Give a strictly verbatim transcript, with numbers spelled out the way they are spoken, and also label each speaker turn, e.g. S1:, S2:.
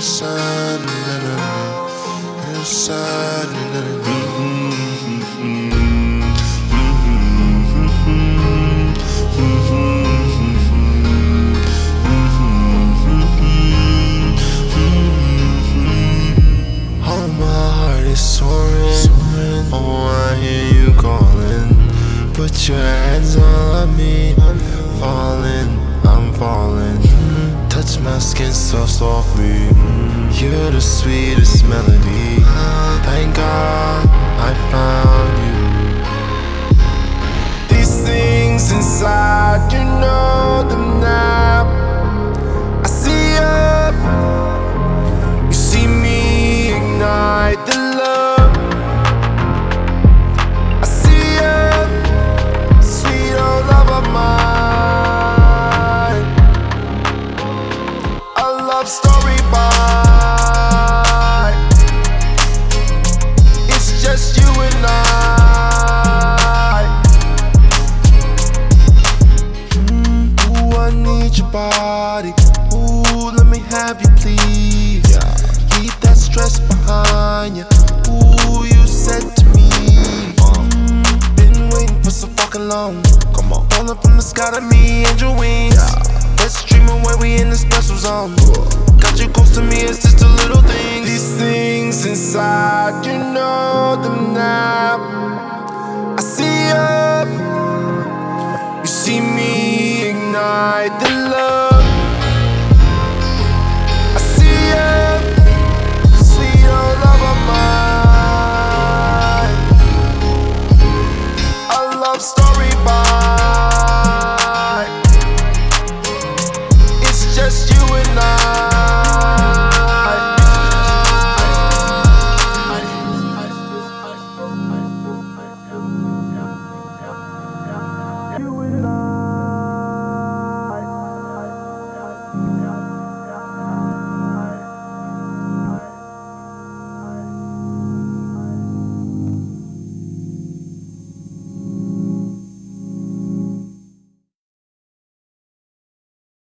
S1: inside, inside, oh, my heart is soaring. Oh, I hear you calling. Put your hands on me. Falling, I'm falling. Touch my skin so softly. You're the sweetest melody. Thank God I found you. These things inside, you know them now. I see you. You see me ignite the love. I see you, sweet old love of mine. A love story by. It's just you and I. Mm, ooh, I need your body. Ooh, let me have you, please. Keep that stress behind you. Ooh, you said to me, mm, been waiting for so fucking long. Come on, falling from the sky to me, angel wings. Let's dream away, we in the special zone. Got you close to me, it's just a little thing. These things inside, you know them now.